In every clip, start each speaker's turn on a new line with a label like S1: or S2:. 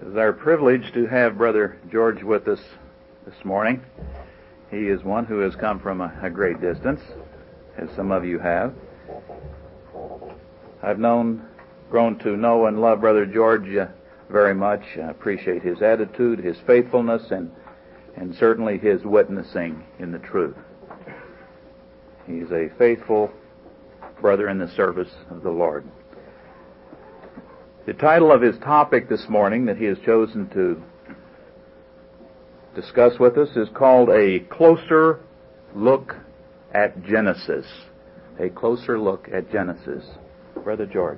S1: It is our privilege to have Brother George with us this morning. He is one who has come from a great distance, as some of you have. I've grown to know and love Brother George very much. I appreciate his attitude, his faithfulness, and certainly his witnessing in the truth. He's a faithful brother in the service of the Lord. The title of his topic this morning that he has chosen to discuss with us is called A Closer Look at Genesis. A Closer Look at Genesis. Brother George.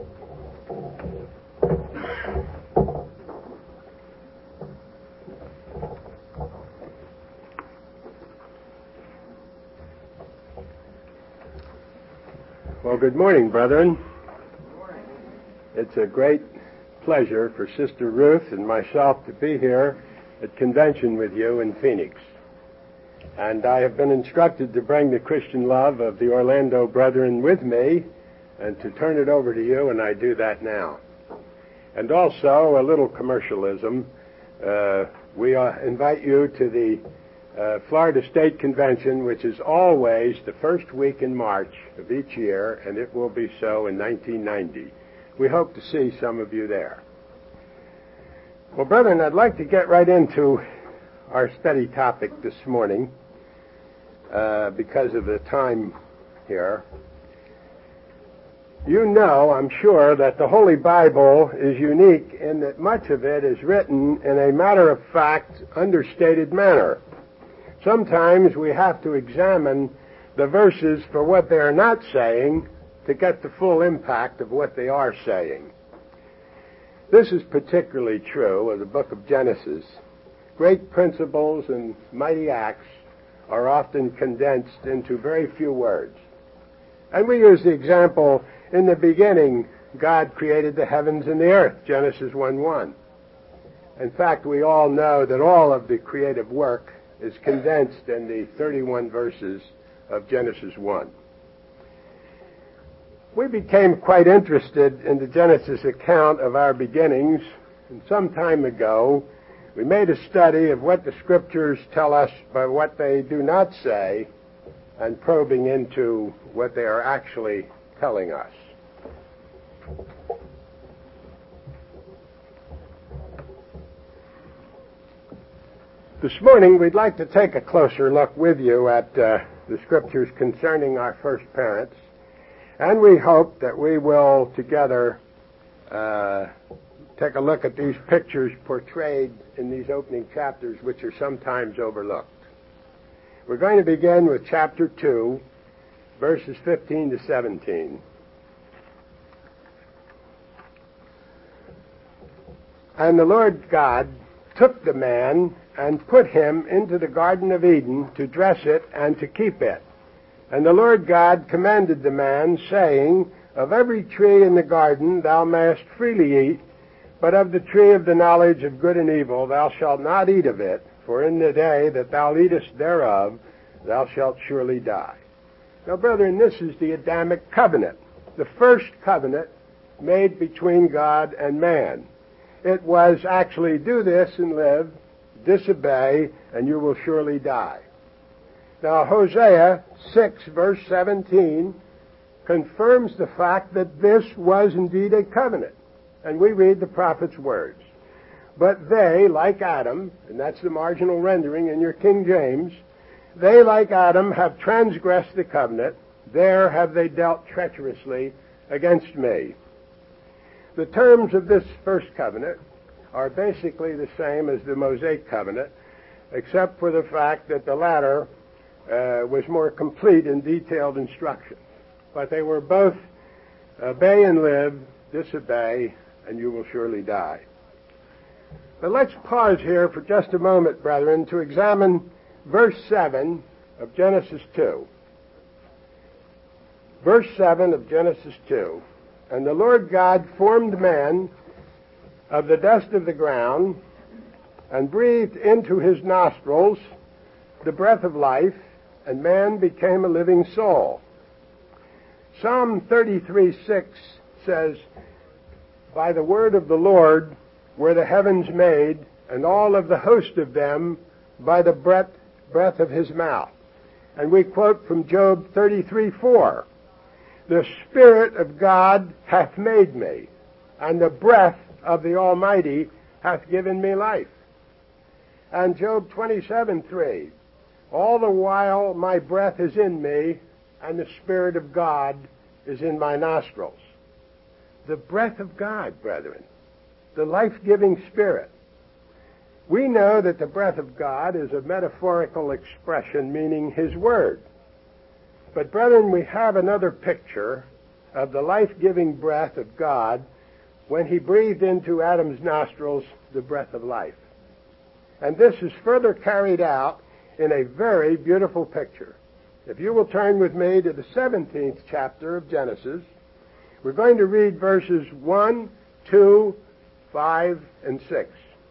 S2: Well, good morning, brethren. It's a great pleasure for Sister Ruth and myself to be here at convention with you in Phoenix. And I have been instructed to bring the Christian love of the Orlando brethren with me and to turn it over to you, and I do that now. And also, a little commercialism. We invite you to the Florida State Convention, which is always the first week in March of each year, and it will be so in 1990. We hope to see some of you there. Well, brethren, I'd like to get right into our study topic this morning because of the time here. You know, I'm sure, that the Holy Bible is unique in that much of it is written in a matter-of-fact, understated manner. Sometimes we have to examine the verses for what they are not saying to get the full impact of what they are saying. This is particularly true of the book of Genesis. Great principles and mighty acts are often condensed into very few words. And we use the example, in the beginning, God created the heavens and the earth, Genesis 1:1. In fact, we all know that all of the creative work is condensed in the 31 verses of Genesis 1. We became quite interested in the Genesis account of our beginnings, and some time ago we made a study of what the Scriptures tell us but what they do not say, and probing into what they are actually telling us. This morning we'd like to take a closer look with you at the Scriptures concerning our first parents. And we hope that we will together take a look at these pictures portrayed in these opening chapters, which are sometimes overlooked. We're going to begin with chapter 2, verses 15 to 17. And the Lord God took the man and put him into the Garden of Eden to dress it and to keep it. And the Lord God commanded the man, saying, Of every tree in the garden thou mayest freely eat, but of the tree of the knowledge of good and evil thou shalt not eat of it, for in the day that thou eatest thereof thou shalt surely die. Now, brethren, this is the Adamic covenant, the first covenant made between God and man. It was actually do this and live, disobey, and you will surely die. Now, Hosea 6, verse 17, confirms the fact that this was indeed a covenant. And we read the prophet's words. But they, like Adam, and that's the marginal rendering in your King James, they, like Adam, have transgressed the covenant. There have they dealt treacherously against me. The terms of this first covenant are basically the same as the Mosaic covenant, except for the fact that the latter was more complete in detailed instructions. But they were both obey and live, disobey, and you will surely die. But let's pause here for just a moment, brethren, to examine verse 7 of Genesis 2. Verse 7 of Genesis 2. And the Lord God formed man of the dust of the ground and breathed into his nostrils the breath of life, and man became a living soul. Psalm 33:6 says, By the word of the Lord were the heavens made, and all of the host of them by the breath of his mouth. And we quote from Job 33:4, "The Spirit of God hath made me, and the breath of the Almighty hath given me life." And Job 27:3, "All the while my breath is in me, and the Spirit of God is in my nostrils." The breath of God, brethren, the life-giving Spirit. We know that the breath of God is a metaphorical expression meaning His Word. But, brethren, we have another picture of the life-giving breath of God when He breathed into Adam's nostrils the breath of life. And this is further carried out in a very beautiful picture. If you will turn with me to the 17th chapter of Genesis, we're going to read verses 1, 2, 5, and 6.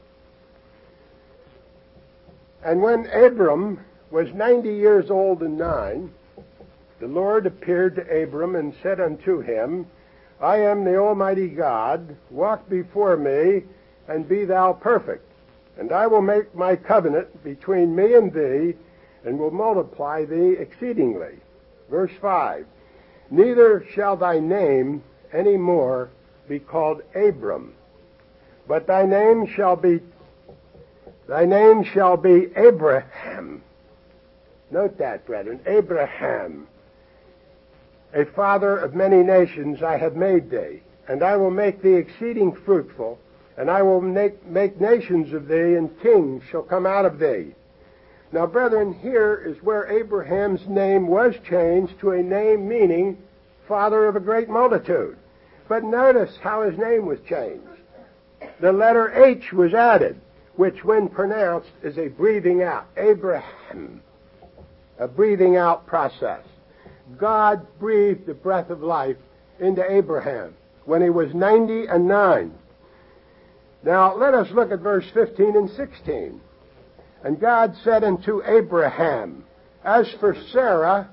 S2: "And when Abram was 90 years old and 9, the Lord appeared to Abram and said unto him, I am the Almighty God, walk before me, and be thou perfect. And I will make my covenant between me and thee, and will multiply thee exceedingly." Verse 5, "Neither shall thy name any more be called Abram, but thy name shall be Abraham." Note that, brethren, Abraham. "A father of many nations I have made thee, and I will make thee exceeding fruitful, and I will make nations of thee, and kings shall come out of thee." Now, brethren, here is where Abraham's name was changed to a name meaning father of a great multitude. But notice how his name was changed. The letter H was added, which when pronounced is a breathing out. Abraham, a breathing out process. God breathed the breath of life into Abraham when he was 90 and 9. Now, let us look at verse 15 and 16. "And God said unto Abraham, As for Sarai,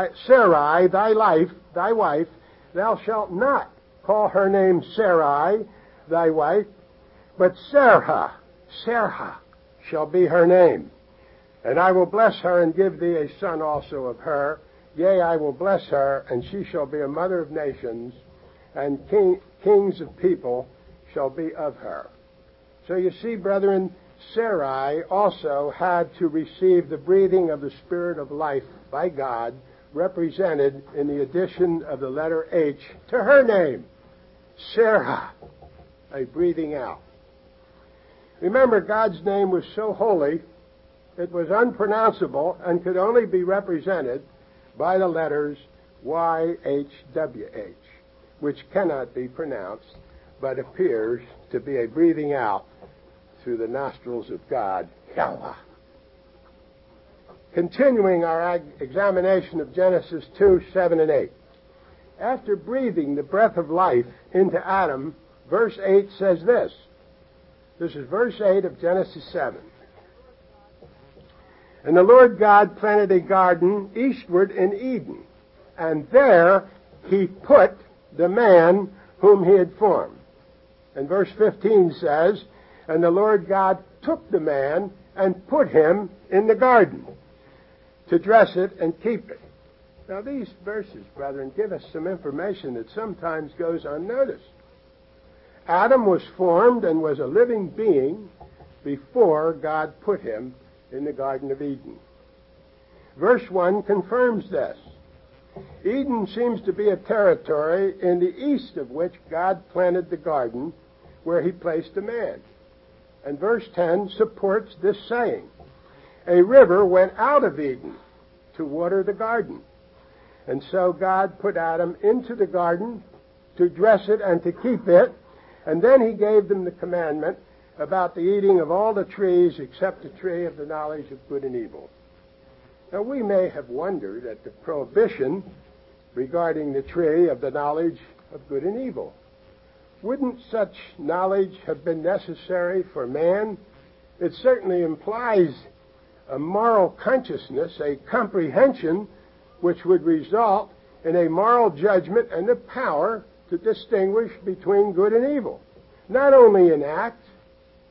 S2: thy wife, thou shalt not call her name Sarai, thy wife, but Sarah shall be her name. And I will bless her and give thee a son also of her. Yea, I will bless her, and she shall be a mother of nations, and kings of people shall be of her." So you see, brethren, Sarai also had to receive the breathing of the Spirit of life by God, represented in the addition of the letter H to her name. Sarah, a breathing out. Remember, God's name was so holy, it was unpronounceable and could only be represented by the letters YHWH, which cannot be pronounced, but appears to be a breathing out through the nostrils of God, Yahweh. Continuing our examination of Genesis 2, 7, and 8. After breathing the breath of life into Adam, verse 8 says this. This is verse 8 of Genesis 7. "And the Lord God planted a garden eastward in Eden, and there he put the man whom he had formed." And verse 15 says, "And the Lord God took the man and put him in the garden to dress it and keep it." Now these verses, brethren, give us some information that sometimes goes unnoticed. Adam was formed and was a living being before God put him in the Garden of Eden. Verse 1 confirms this. Eden seems to be a territory in the east of which God planted the garden where he placed a man. And verse 10 supports this saying. A river went out of Eden to water the garden. And so God put Adam into the garden to dress it and to keep it, and then he gave them the commandment about the eating of all the trees except the tree of the knowledge of good and evil. Now we may have wondered at the prohibition regarding the tree of the knowledge of good and evil. Wouldn't such knowledge have been necessary for man? It certainly implies a moral consciousness, a comprehension which would result in a moral judgment and the power to distinguish between good and evil, not only in act,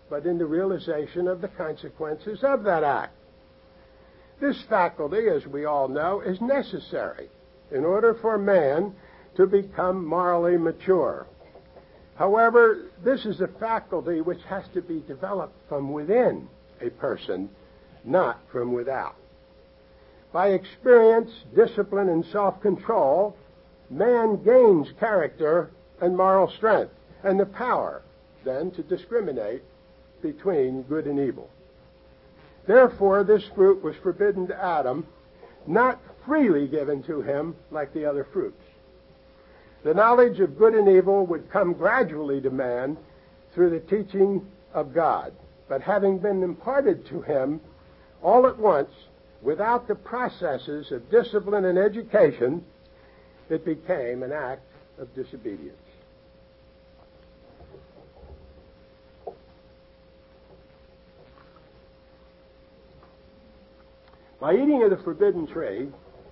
S2: but in the realization of the consequences of that act. This faculty, as we all know, is necessary in order for man to become morally mature. However, this is a faculty which has to be developed from within a person, not from without. By experience, discipline, and self-control, man gains character and moral strength, and the power, then, to discriminate between good and evil. Therefore, this fruit was forbidden to Adam, not freely given to him like the other fruits. The knowledge of good and evil would come gradually to man through the teaching of God, but having been imparted to him all at once, without the processes of discipline and education, it became an act of disobedience. By eating of the forbidden tree,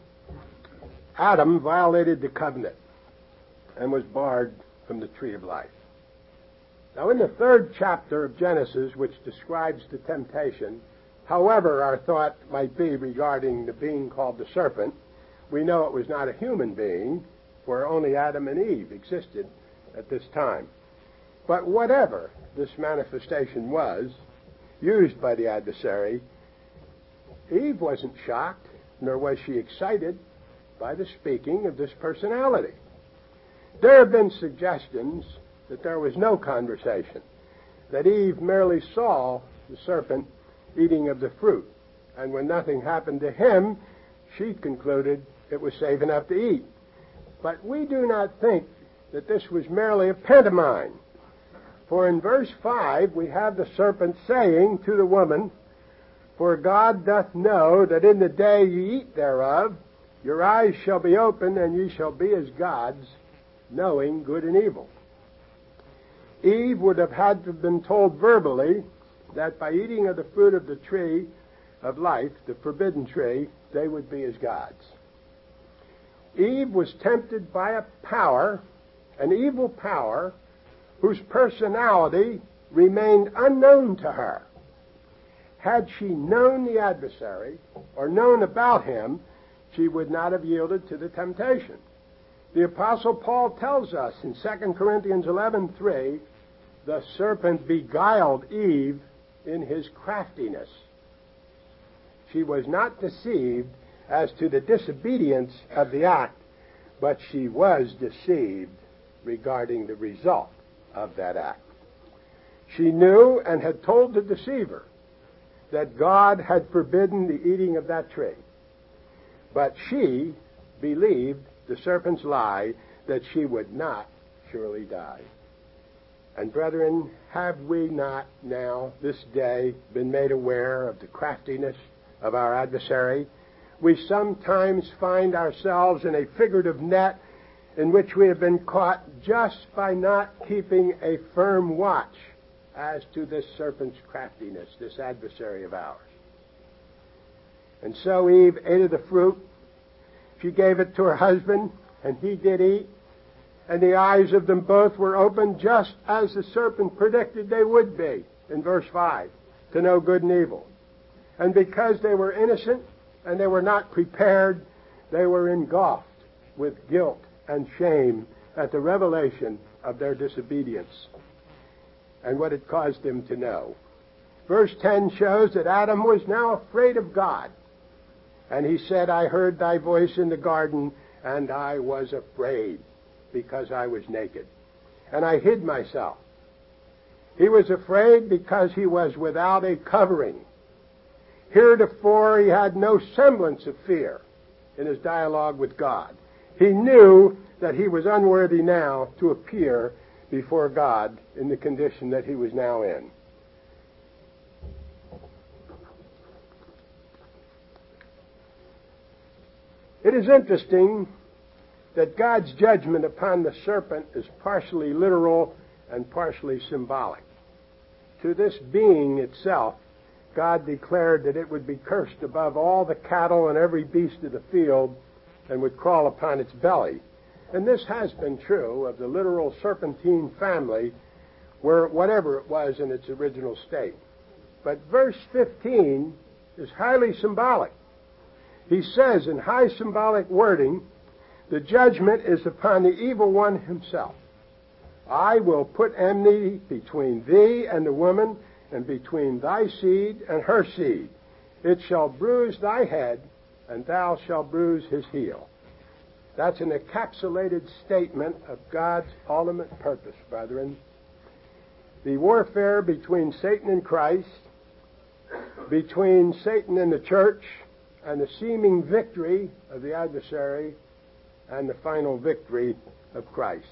S2: Adam violated the covenant and was barred from the tree of life. Now, in the 3rd chapter of Genesis, which describes the temptation, however our thought might be regarding the being called the serpent, we know it was not a human being, for only Adam and Eve existed at this time. But whatever this manifestation was, used by the adversary, Eve wasn't shocked, nor was she excited by the speaking of this personality. There have been suggestions that there was no conversation, that Eve merely saw the serpent eating of the fruit, and when nothing happened to him, she concluded it was safe enough to eat. But we do not think that this was merely a pantomime, for in verse 5 we have the serpent saying to the woman, "For God doth know that in the day ye eat thereof, your eyes shall be opened, and ye shall be as gods, knowing good and evil." Eve would have had to have been told verbally that by eating of the fruit of the tree of life, the forbidden tree, they would be as gods. Eve was tempted by a power, an evil power, whose personality remained unknown to her. Had she known the adversary, or known about him, she would not have yielded to the temptation. The Apostle Paul tells us in 2 Corinthians 11:3, the serpent beguiled Eve in his craftiness. She was not deceived as to the disobedience of the act, but she was deceived regarding the result of that act. She knew and had told the deceiver that God had forbidden the eating of that tree, but she believed the serpent's lie that she would not surely die. And brethren, have we not now, this day, been made aware of the craftiness of our adversary? We sometimes find ourselves in a figurative net in which we have been caught just by not keeping a firm watch as to this serpent's craftiness, this adversary of ours. And so Eve ate of the fruit. She gave it to her husband, and he did eat. And the eyes of them both were opened just as the serpent predicted they would be, in verse 5, to know good and evil. And because they were innocent and they were not prepared, they were engulfed with guilt and shame at the revelation of their disobedience and what it caused them to know. Verse 10 shows that Adam was now afraid of God. And he said, "I heard thy voice in the garden, and I was afraid, because I was naked, and I hid myself." He was afraid because he was without a covering. Heretofore he had no semblance of fear in his dialogue with God. He knew that he was unworthy now to appear before God in the condition that he was now in. It is interesting that God's judgment upon the serpent is partially literal and partially symbolic. To this being itself, God declared that it would be cursed above all the cattle and every beast of the field and would crawl upon its belly. And this has been true of the literal serpentine family, were whatever it was in its original state. But verse 15 is highly symbolic. He says in high symbolic wording, the judgment is upon the evil one himself. I will put enmity between thee and the woman, and between thy seed and her seed. It shall bruise thy head, and thou shalt bruise his heel. That's an encapsulated statement of God's ultimate purpose, brethren. The warfare between Satan and Christ, between Satan and the church, and the seeming victory of the adversary, and the final victory of Christ.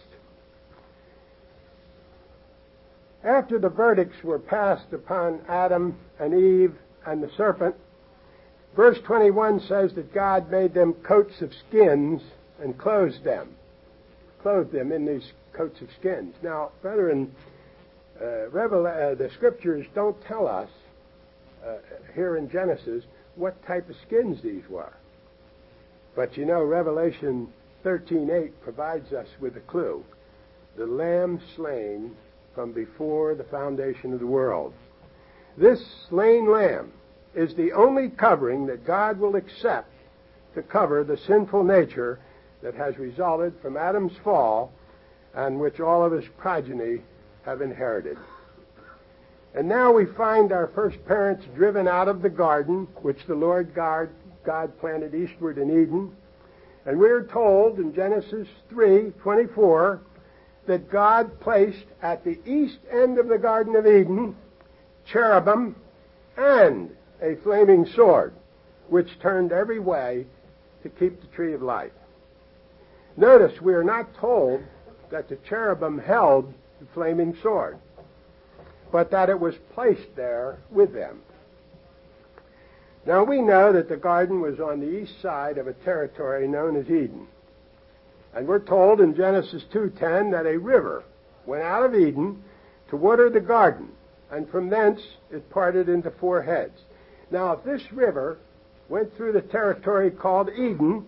S2: After the verdicts were passed upon Adam and Eve and the serpent, verse 21 says that God made them coats of skins and clothed them in these coats of skins. Now, brethren, the Scriptures don't tell us here in Genesis what type of skins these were. But you know, Revelation 13:8 provides us with a clue. The Lamb slain from before the foundation of the world. This slain Lamb is the only covering that God will accept to cover the sinful nature that has resulted from Adam's fall and which all of his progeny have inherited. And now we find our first parents driven out of the garden, which the Lord God planted eastward in Eden. And we're told in Genesis 3:24 that God placed at the east end of the Garden of Eden cherubim and a flaming sword, which turned every way to keep the tree of life. Notice we are not told that the cherubim held the flaming sword, but that it was placed there with them. Now we know that the garden was on the east side of a territory known as Eden. And we're told in Genesis 2:10 that a river went out of Eden to water the garden, and from thence it parted into four heads. Now, if this river went through the territory called Eden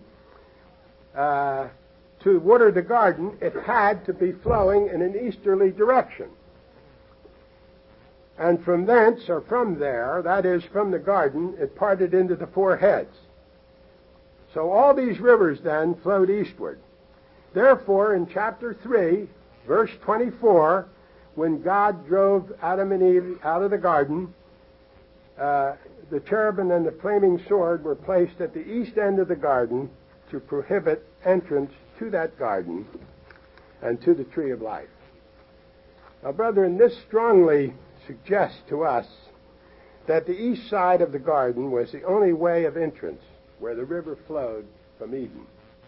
S2: to water the garden, it had to be flowing in an easterly direction. And from thence, or from there, that is, from the garden, it parted into the four heads. So all these rivers then flowed eastward. Therefore, in chapter 3, verse 24, when God drove Adam and Eve out of the garden, the cherubim and the flaming sword were placed at the east end of the garden to prohibit entrance to that garden and to the tree of life. Now, brethren, this strongly suggests to us that the east side of the garden was the only way of entrance where the river flowed from Eden.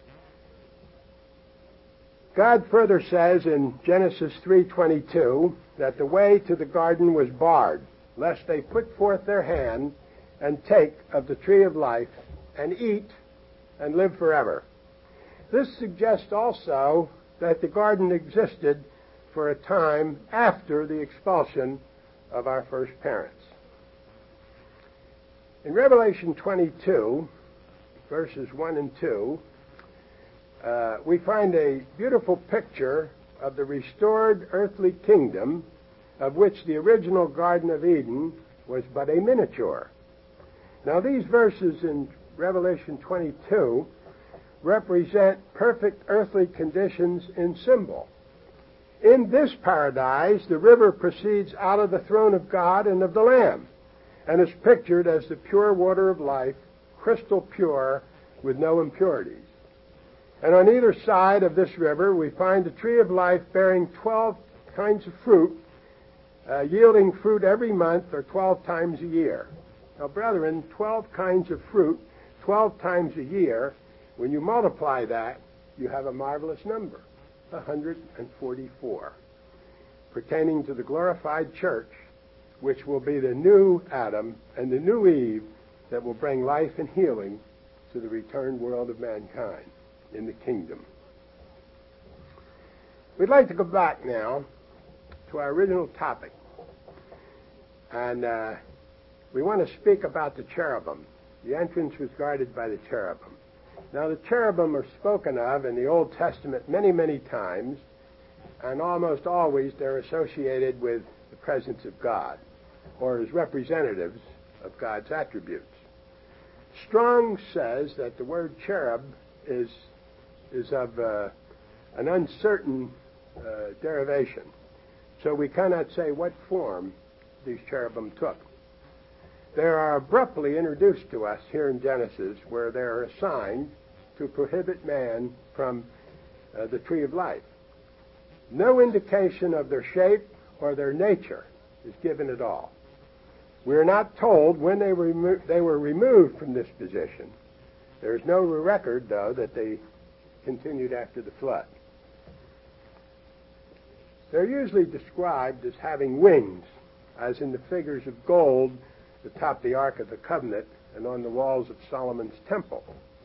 S2: God further says in Genesis 3:22 that the way to the garden was barred, lest they put forth their hand and take of the tree of life and eat and live forever. This suggests also that the garden existed for a time after the expulsion of our first parents. In Revelation 22, verses 1 and 2, we find a beautiful picture of the restored earthly kingdom of which the original Garden of Eden was but a miniature. Now, these verses in Revelation 22 represent perfect earthly conditions in symbol. In this paradise, the river proceeds out of the throne of God and of the Lamb, and is pictured as the pure water of life, crystal pure, with no impurities. And on either side of this river, we find the tree of life bearing 12 kinds of fruit, yielding fruit every month or 12 times a year. Now, brethren, 12 kinds of fruit, 12 times a year, when you multiply that, you have a marvelous number, 144, pertaining to the glorified church, which will be the new Adam and the new Eve that will bring life and healing to the returned world of mankind in the kingdom. We'd like to go back now to our original topic. And we want to speak about the cherubim. The entrance was guarded by the cherubim. Now, the cherubim are spoken of in the Old Testament many, many times, and almost always they're associated with the presence of God, or as representatives of God's attributes. Strong says that the word cherub is of an uncertain derivation, so we cannot say what form these cherubim took. They are abruptly introduced to us here in Genesis, where they are assigned to prohibit man from the tree of life. No indication of their shape or their nature is given at all. We are not told when they were removed from this position. There is no record, though, that they continued after the flood. They're usually described as having wings, as in the figures of gold atop the Ark of the Covenant and on the walls of Solomon's temple.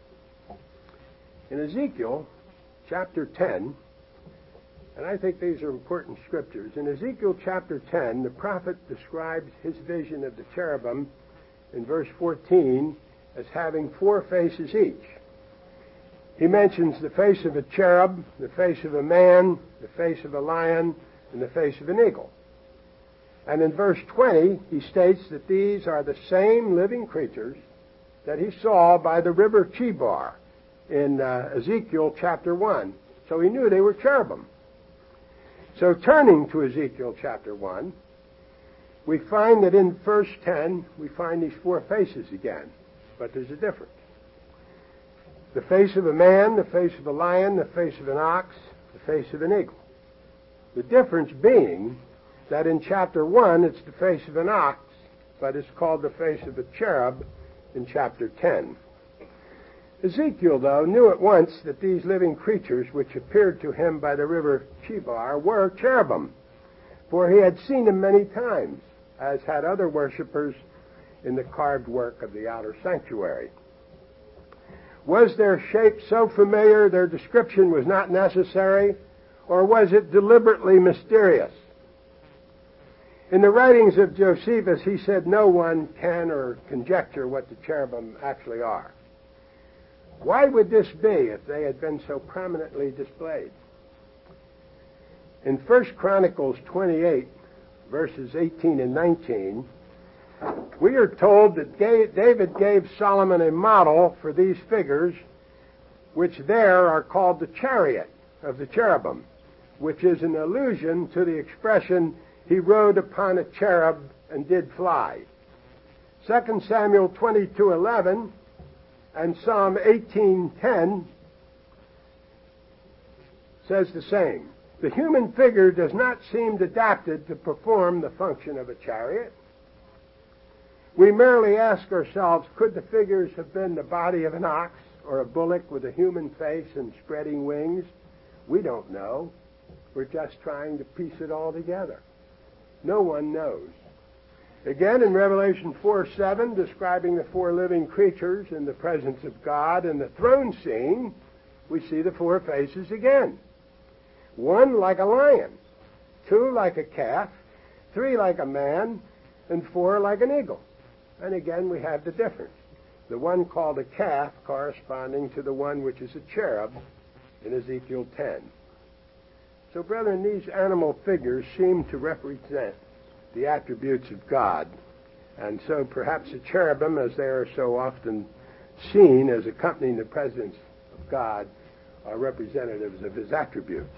S2: In Ezekiel chapter 10, and I think these are important scriptures, in Ezekiel chapter 10, the prophet describes his vision of the cherubim in verse 14 as having 4 faces each. He mentions the face of a cherub, the face of a man, the face of a lion, and the face of an eagle. And in verse 20, he states that these are the same living creatures that he saw by the river Chebar in Ezekiel chapter 1. So he knew they were cherubim. So turning to Ezekiel chapter 1, we find that in verse 10, we find these 4 faces again. But there's a difference. The face of a man, the face of a lion, the face of an ox, the face of an eagle. The difference being that in chapter 1, it's the face of an ox, but it's called the face of a cherub in chapter 10. Ezekiel, though, knew at once that these living creatures which appeared to him by the river Chebar were cherubim, for he had seen them many times, as had other worshippers in the carved work of the outer sanctuary. Was their shape so familiar their description was not necessary, or was it deliberately mysterious? In the writings of Josephus, he said no one can or conjecture what the cherubim actually are. Why would this be if they had been so prominently displayed? In 1 Chronicles 28, verses 18 and 19, we are told that David gave Solomon a model for these figures, which there are called the chariot of the cherubim, which is an allusion to the expression, he rode upon a cherub and did fly. 2 Samuel 22:11 and Psalm 18:10 says the same. The human figure does not seem adapted to perform the function of a chariot. We merely ask ourselves, could the figures have been the body of an ox or a bullock with a human face and spreading wings? We don't know. We're just trying to piece it all together. No one knows. Again, in Revelation 4:7, describing the 4 living creatures in the presence of God and the throne scene, we see the 4 faces again. 1 like a lion, 2 like a calf, 3 like a man, and 4 like an eagle. And again, we have the difference. The one called a calf corresponding to the one which is a cherub in Ezekiel 10. So, brethren, these animal figures seem to represent the attributes of God. And so perhaps the cherubim, as they are so often seen as accompanying the presence of God, are representatives of his attributes.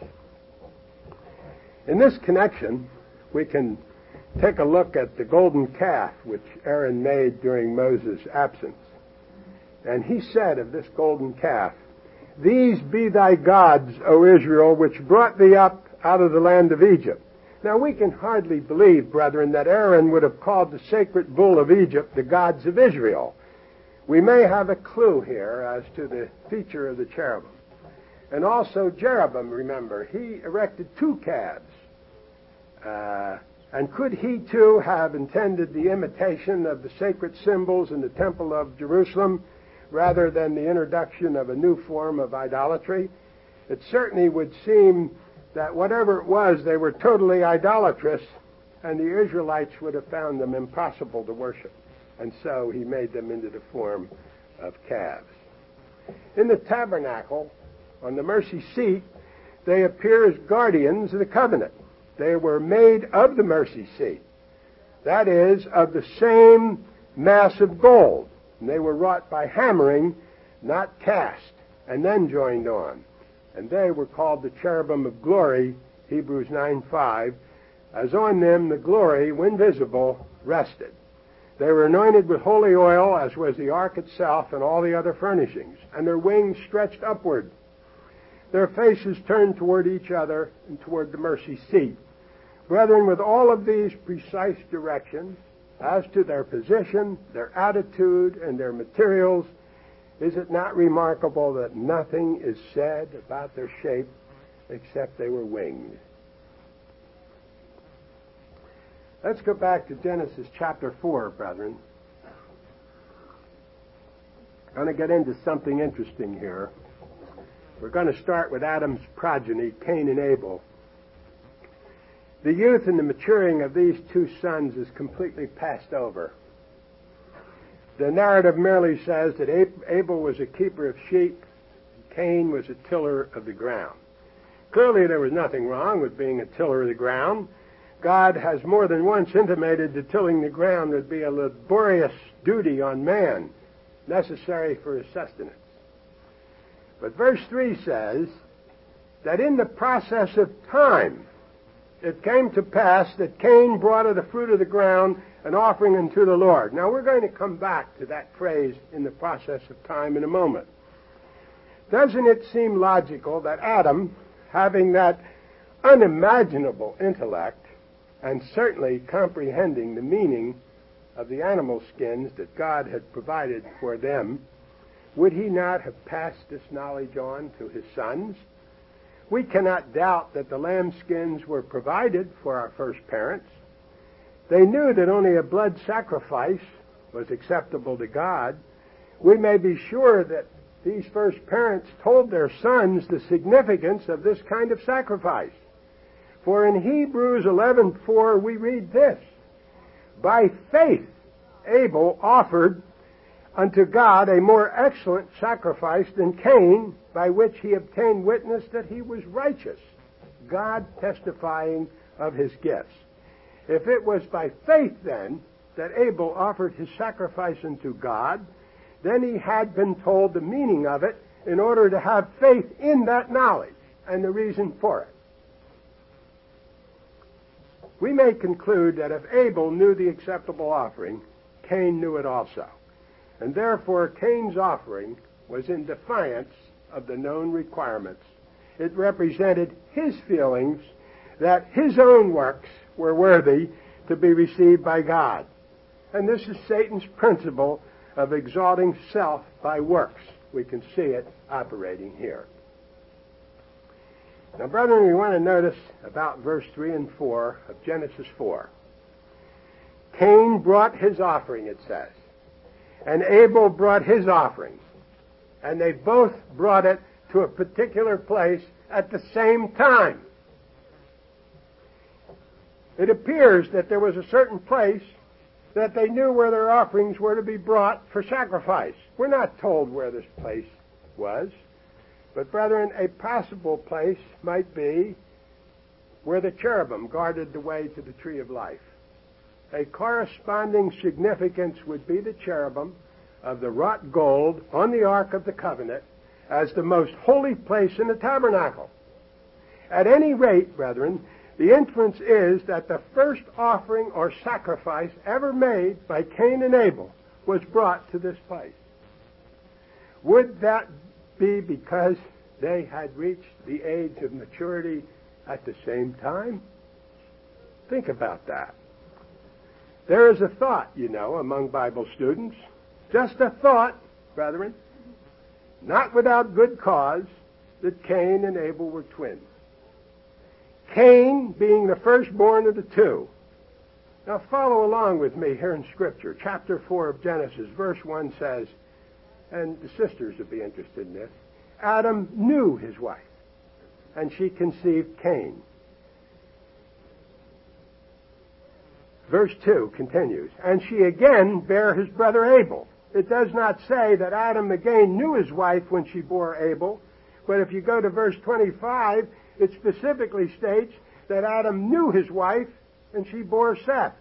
S2: In this connection, we can take a look at the golden calf which Aaron made during Moses' absence. And he said of this golden calf, "These be thy gods, O Israel, which brought thee up out of the land of Egypt." Now we can hardly believe, brethren, that Aaron would have called the sacred bull of Egypt the gods of Israel. We may have a clue here as to the feature of the cherubim. And also Jeroboam, remember, he erected 2 calves. And could he too have intended the imitation of the sacred symbols in the temple of Jerusalem rather than the introduction of a new form of idolatry? It certainly would seem that whatever it was, they were totally idolatrous, and the Israelites would have found them impossible to worship. And so he made them into the form of calves. In the tabernacle, on the mercy seat, they appear as guardians of the covenant. They were made of the mercy seat. That is, of the same mass of gold. And they were wrought by hammering, not cast, and then joined on. And they were called the cherubim of glory, Hebrews 9:5, as on them the glory, when visible, rested. They were anointed with holy oil, as was the ark itself and all the other furnishings, and their wings stretched upward. Their faces turned toward each other and toward the mercy seat. Brethren, with all of these precise directions as to their position, their attitude, and their materials, is it not remarkable that nothing is said about their shape except they were winged? Let's go back to Genesis chapter 4, brethren. I'm going to get into something interesting here. We're going to start with Adam's progeny, Cain and Abel. The youth and the maturing of these two sons is completely passed over. The narrative merely says that Abel was a keeper of sheep, and Cain was a tiller of the ground. Clearly there was nothing wrong with being a tiller of the ground. God has more than once intimated that tilling the ground would be a laborious duty on man, necessary for his sustenance. But verse 3 says that in the process of time, it came to pass that Cain brought of the fruit of the ground an offering unto the Lord. Now we're going to come back to that phrase, in the process of time, in a moment. Doesn't it seem logical that Adam, having that unimaginable intellect, and certainly comprehending the meaning of the animal skins that God had provided for them, would he not have passed this knowledge on to his sons? We cannot doubt that the lamb skins were provided for our first parents. They knew that only a blood sacrifice was acceptable to God. We may be sure that these first parents told their sons the significance of this kind of sacrifice. For in Hebrews 11:4 we read this: by faith Abel offered unto God a more excellent sacrifice than Cain, by which he obtained witness that he was righteous, God testifying of his gifts. If it was by faith, then, that Abel offered his sacrifice unto God, then he had been told the meaning of it in order to have faith in that knowledge and the reason for it. We may conclude that if Abel knew the acceptable offering, Cain knew it also. And therefore Cain's offering was in defiance of the known requirements. It represented his feelings that his own works were worthy to be received by God. And this is Satan's principle of exalting self by works. We can see it operating here. Now, brethren, we want to notice about verse 3 and 4 of Genesis 4. Cain brought his offering, it says, and Abel brought his offering. And they both brought it to a particular place at the same time. It appears that there was a certain place that they knew where their offerings were to be brought for sacrifice. We're not told where this place was. But, brethren, a possible place might be where the cherubim guarded the way to the tree of life. A corresponding significance would be the cherubim of the wrought gold on the Ark of the Covenant as the most holy place in the tabernacle. At any rate, brethren, the inference is that the first offering or sacrifice ever made by Cain and Abel was brought to this place. Would that be because they had reached the age of maturity at the same time? Think about that. There is a thought, among Bible students, just a thought, brethren, not without good cause, that Cain and Abel were twins. Cain being the firstborn of the two. Now follow along with me here in Scripture. Chapter 4 of Genesis, verse 1 says, and the sisters would be interested in this, Adam knew his wife, and she conceived Cain. Verse 2 continues, and she again bare his brother Abel. It does not say that Adam again knew his wife when she bore Abel, but if you go to verse 25, It specifically states that Adam knew his wife and she bore Seth.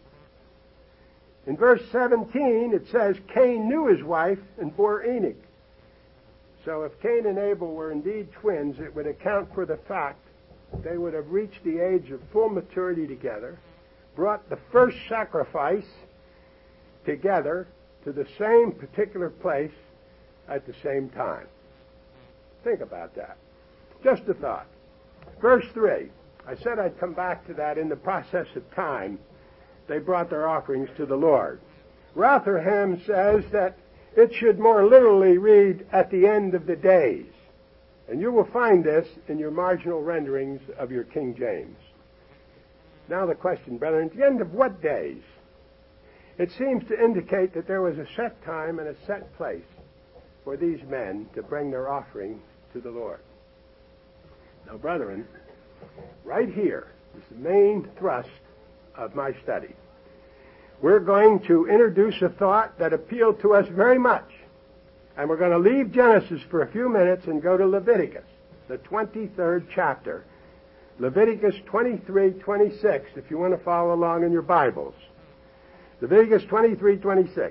S2: In verse 17, it says Cain knew his wife and bore Enoch. So if Cain and Abel were indeed twins, it would account for the fact they would have reached the age of full maturity together, brought the first sacrifice together to the same particular place at the same time. Think about that. Just a thought. Verse 3. I said I'd come back to that in the process of time. They brought their offerings to the Lord. Rotherham says that it should more literally read at the end of the days. And you will find this in your marginal renderings of your King James. Now the question, brethren, at the end of what days? It seems to indicate that there was a set time and a set place for these men to bring their offering to the Lord. Now, brethren, right here is the main thrust of my study. We're going to introduce a thought that appealed to us very much. And we're going to leave Genesis for a few minutes and go to Leviticus, the 23rd chapter. Leviticus 23:26, if you want to follow along in your Bibles. Leviticus 23:26.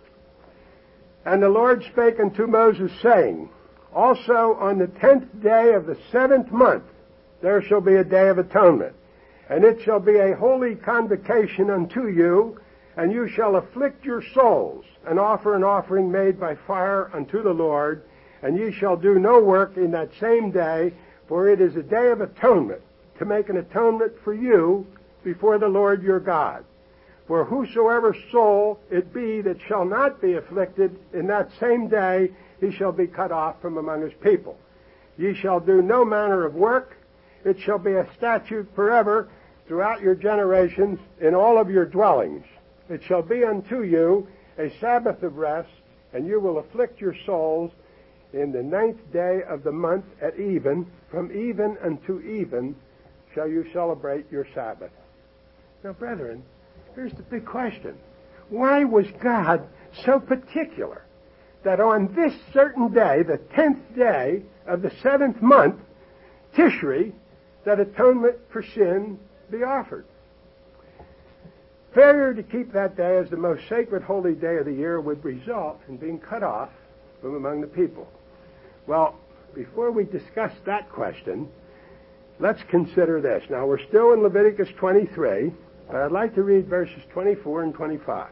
S2: And the Lord spake unto Moses, saying, Also on the 10th day of the 7th month there shall be a day of atonement, and it shall be a holy convocation unto you, and you shall afflict your souls, and offer an offering made by fire unto the Lord, and ye shall do no work in that same day, for it is a day of atonement, to make an atonement for you before the Lord your God. For whosoever soul it be that shall not be afflicted in that same day, he shall be cut off from among his people. Ye shall do no manner of work. It shall be a statute forever throughout your generations in all of your dwellings. It shall be unto you a Sabbath of rest, and you will afflict your souls in the 9th day of the month at even. From even unto even shall you celebrate your Sabbath. Now, brethren, here's the big question. Why was God so particular that on this certain day, the 10th day of the 7th month, Tishri, that atonement for sin be offered? Failure to keep that day as the most sacred holy day of the year would result in being cut off from among the people. Well, before we discuss that question, let's consider this. Now, we're still in Leviticus 23, but I'd like to read verses 24 and 25.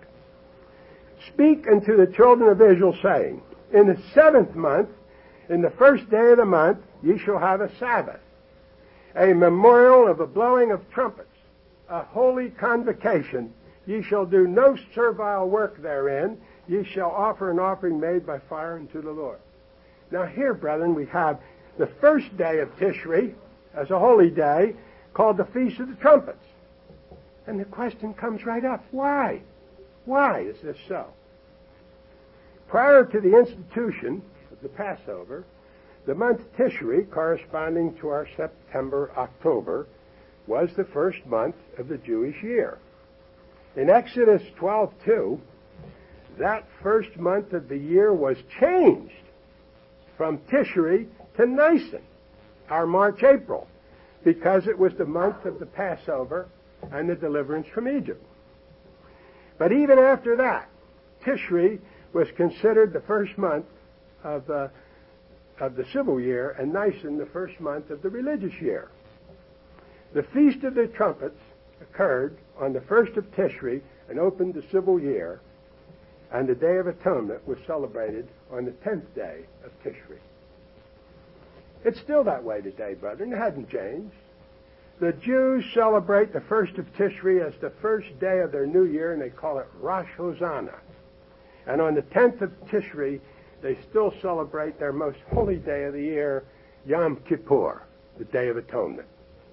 S2: Speak unto the children of Israel, saying, In the 7th month, in the 1st day of the month, ye shall have a Sabbath, a memorial of the blowing of trumpets, a holy convocation. Ye shall do no servile work therein. Ye shall offer an offering made by fire unto the Lord. Now here, brethren, we have the 1st day of Tishri as a holy day called the Feast of the Trumpets. And the question comes right up. Why? Why is this so? Prior to the institution of the Passover, the month Tishri, corresponding to our September-October, was the 1st month of the Jewish year. In Exodus 12:2, that 1st month of the year was changed from Tishri to Nisan, our March-April, because it was the month of the Passover and the deliverance from Egypt. But even after that, Tishri was considered the 1st month of the civil year, and Nisan the 1st month of the religious year. The Feast of the Trumpets occurred on the 1st of Tishri and opened the civil year, and the Day of Atonement was celebrated on the 10th day of Tishri. It's still that way today, brethren. It hasn't changed. The Jews celebrate the 1st of Tishri as the 1st day of their new year, and they call it Rosh Hashanah. And on the 10th of Tishri, they still celebrate their most holy day of the year, Yom Kippur, the Day of Atonement.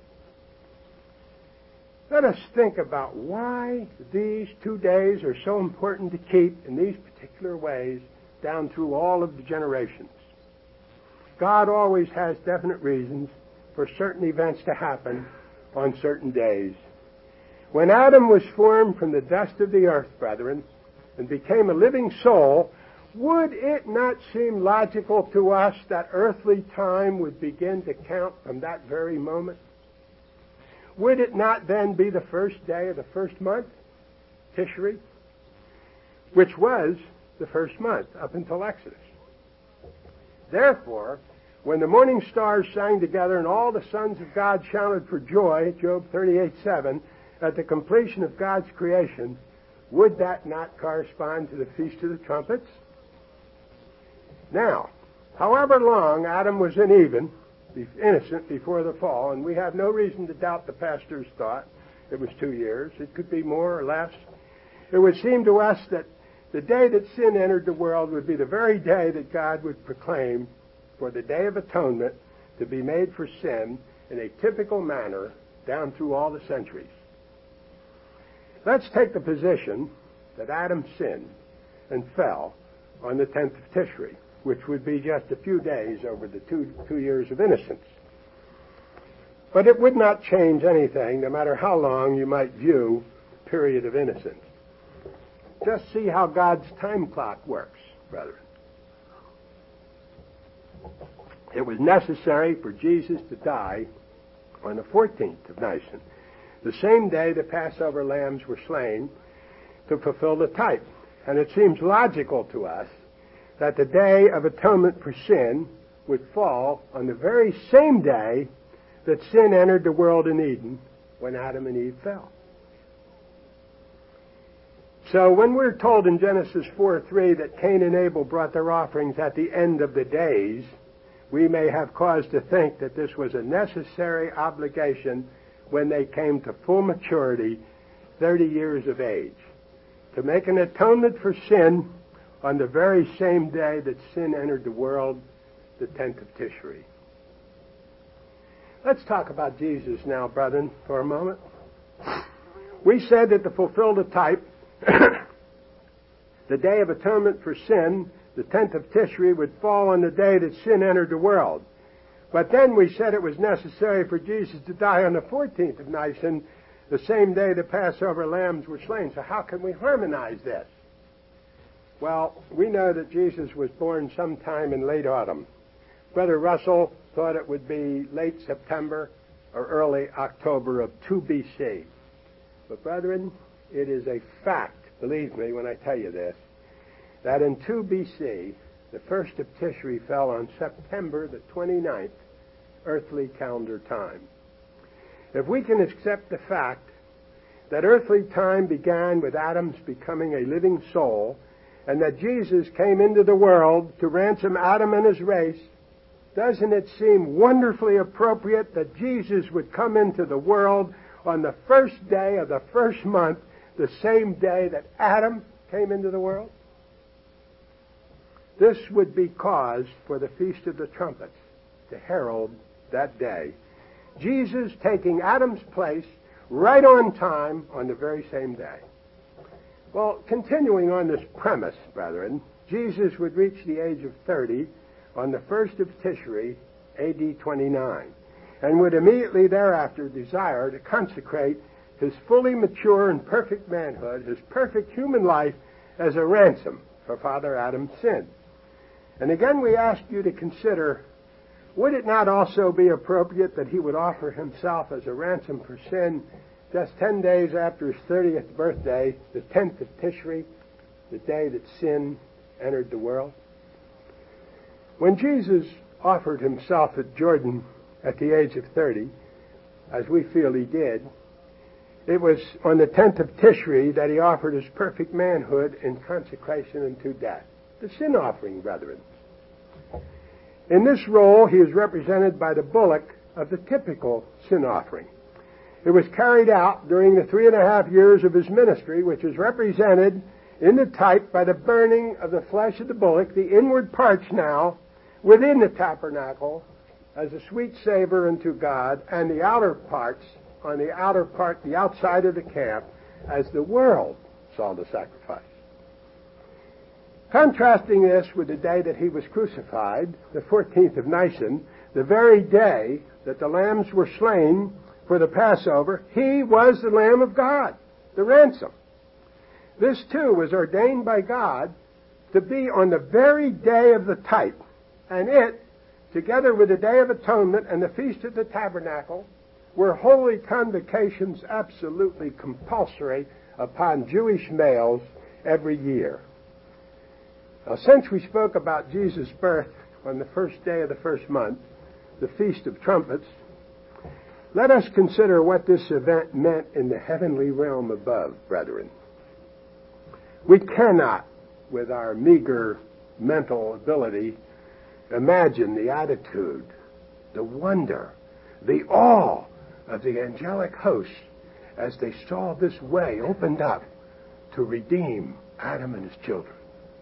S2: Let us think about why these 2 days are so important to keep in these particular ways down through all of the generations. God always has definite reasons for certain events to happen on certain days. When Adam was formed from the dust of the earth, brethren, and became a living soul, would it not seem logical to us that earthly time would begin to count from that very moment? Would it not then be the first day of the first month, Tishri, which was the first month up until Exodus? Therefore, when the morning stars sang together and all the sons of God shouted for joy, Job 38:7, at the completion of God's creation, would that not correspond to the Feast of the Trumpets? Now, however long Adam was innocent before the fall, and we have no reason to doubt the pastor's thought it was 2 years, it could be more or less, it would seem to us that the day that sin entered the world would be the very day that God would proclaim for the Day of Atonement to be made for sin in a typical manner down through all the centuries. Let's take the position that Adam sinned and fell on the 10th of Tishri, which would be just a few days over the two years of innocence. But it would not change anything, no matter how long you might view the period of innocence. Just see how God's time clock works, brethren. It was necessary for Jesus to die on the 14th of Nisan, the same day the Passover lambs were slain, to fulfill the type. And it seems logical to us that the Day of Atonement for sin would fall on the very same day that sin entered the world in Eden, when Adam and Eve fell. So when we're told in Genesis 4:3 that Cain and Abel brought their offerings at the end of the days, we may have cause to think that this was a necessary obligation when they came to full maturity, 30 years of age, to make an atonement for sin on the very same day that sin entered the world, the 10th of Tishri. Let's talk about Jesus now, brethren, for a moment. We said that to fulfill the type, the Day of Atonement for sin, the 10th of Tishri, would fall on the day that sin entered the world. But then we said it was necessary for Jesus to die on the 14th of Nisan, the same day the Passover lambs were slain. So how can we harmonize this? Well, we know that Jesus was born sometime in late autumn. Brother Russell thought it would be late September or early October of 2 B.C. But brethren, it is a fact, believe me when I tell you this, that in 2 B.C., the first of Tishri fell on September the 29th, earthly calendar time. If we can accept the fact that earthly time began with Adam's becoming a living soul, and that Jesus came into the world to ransom Adam and his race, doesn't it seem wonderfully appropriate that Jesus would come into the world on the first day of the first month, the same day that Adam came into the world? This would be cause for the Feast of the Trumpets to herald that day. Jesus taking Adam's place right on time on the very same day. Well, continuing on this premise, brethren, Jesus would reach the age of 30 on the 1st of Tishri, A.D. 29, and would immediately thereafter desire to consecrate his fully mature and perfect manhood, his perfect human life, as a ransom for Father Adam's sin. And again we ask you to consider, would it not also be appropriate that he would offer himself as a ransom for sin just 10 days after his 30th birthday, the 10th of Tishri, the day that sin entered the world? When Jesus offered himself at Jordan at the age of 30, as we feel he did, it was on the 10th of Tishri that he offered his perfect manhood in consecration unto death. The sin offering, brethren. In this role, he is represented by the bullock of the typical sin offering. It was carried out during the 3.5 years of his ministry, which is represented in the type by the burning of the flesh of the bullock, the inward parts now, within the tabernacle, as a sweet savor unto God, and the outer parts, on the outer part, the outside of the camp, as the world saw the sacrifice. Contrasting this with the day that he was crucified, the 14th of Nisan, the very day that the lambs were slain for the Passover, he was the Lamb of God, the ransom. This too was ordained by God to be on the very day of the type, and it, together with the Day of Atonement and the Feast of the Tabernacle, were holy convocations absolutely compulsory upon Jewish males every year. Now, since we spoke about Jesus' birth on the first day of the first month, the Feast of Trumpets, let us consider what this event meant in the heavenly realm above, brethren. We cannot, with our meager mental ability, imagine the attitude, the wonder, the awe of the angelic hosts as they saw this way opened up to redeem Adam and his children.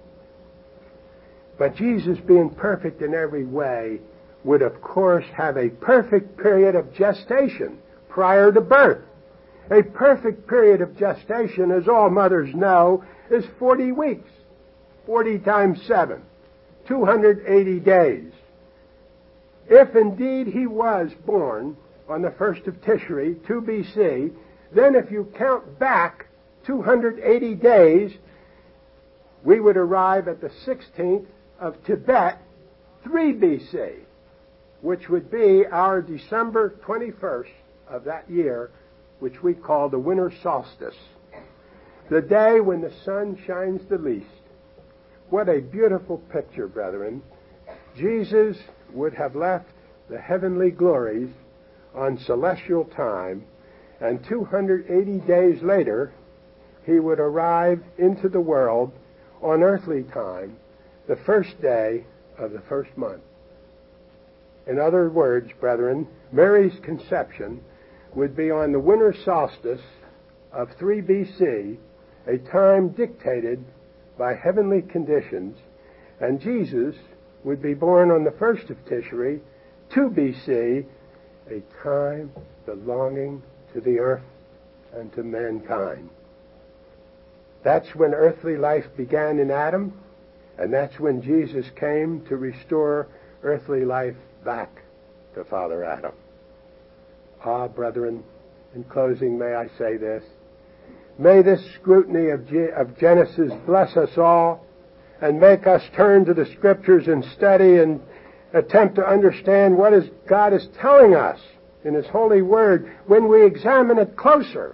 S2: But Jesus, being perfect in every way, would of course have a perfect period of gestation prior to birth. A perfect period of gestation, as all mothers know, is 40 weeks. 40 times 7. 280 days. If indeed he was born on the 1st of Tishri, 2 BC, then if you count back 280 days, we would arrive at the 16th of Tibet, 3 BC, which would be our December 21st of that year, which we call the winter solstice, the day when the sun shines the least. What a beautiful picture, brethren. Jesus would have left the heavenly glories on celestial time, and 280 days later, he would arrive into the world on earthly time, the first day of the first month. In other words, brethren, Mary's conception would be on the winter solstice of 3 BC, a time dictated by heavenly conditions, and Jesus would be born on the 1st of Tishri, 2 BC, a time belonging to the earth and to mankind. That's when earthly life began in Adam, and that's when Jesus came to restore earthly life back to Father Adam. Ah, brethren, in closing, may I say this. May this scrutiny of Genesis bless us all and make us turn to the Scriptures and study and attempt to understand what God is telling us in His holy Word when we examine it closer.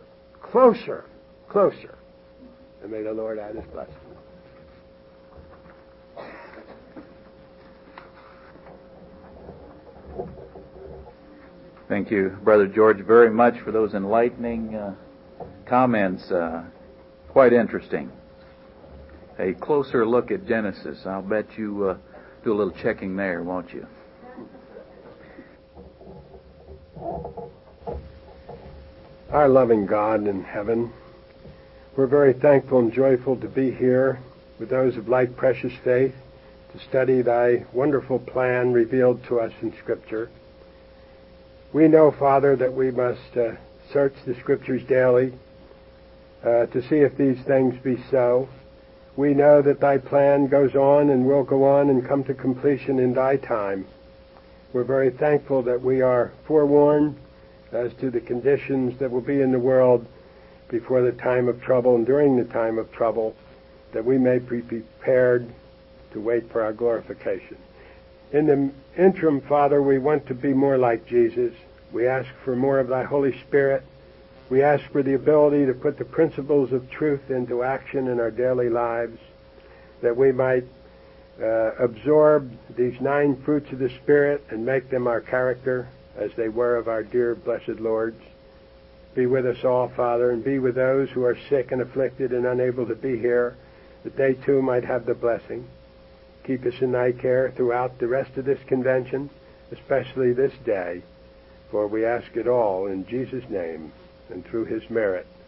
S2: And may the Lord add His blessing.
S1: Thank you, Brother George, very much for those enlightening comments. Quite interesting. A closer look at Genesis. I'll bet you do a little checking there, won't you?
S2: Our loving God in heaven, we're very thankful and joyful to be here with those of like precious faith to study Thy wonderful plan revealed to us in Scripture. We know, Father, that we must search the Scriptures daily to see if these things be so. We know that Thy plan goes on and will go on and come to completion in Thy time. We're very thankful that we are forewarned as to the conditions that will be in the world before the time of trouble and during the time of trouble, that we may be prepared to wait for our glorification. In the interim, Father, we want to be more like Jesus. We ask for more of Thy Holy Spirit. We ask for the ability to put the principles of truth into action in our daily lives, that we might absorb these 9 fruits of the Spirit and make them our character as they were of our dear blessed Lord's. Be with us all, Father, and be with those who are sick and afflicted and unable to be here, that they too might have the blessing. Keep us in Thy care throughout the rest of this convention, especially this day, for we ask it all in Jesus' name and through His merit.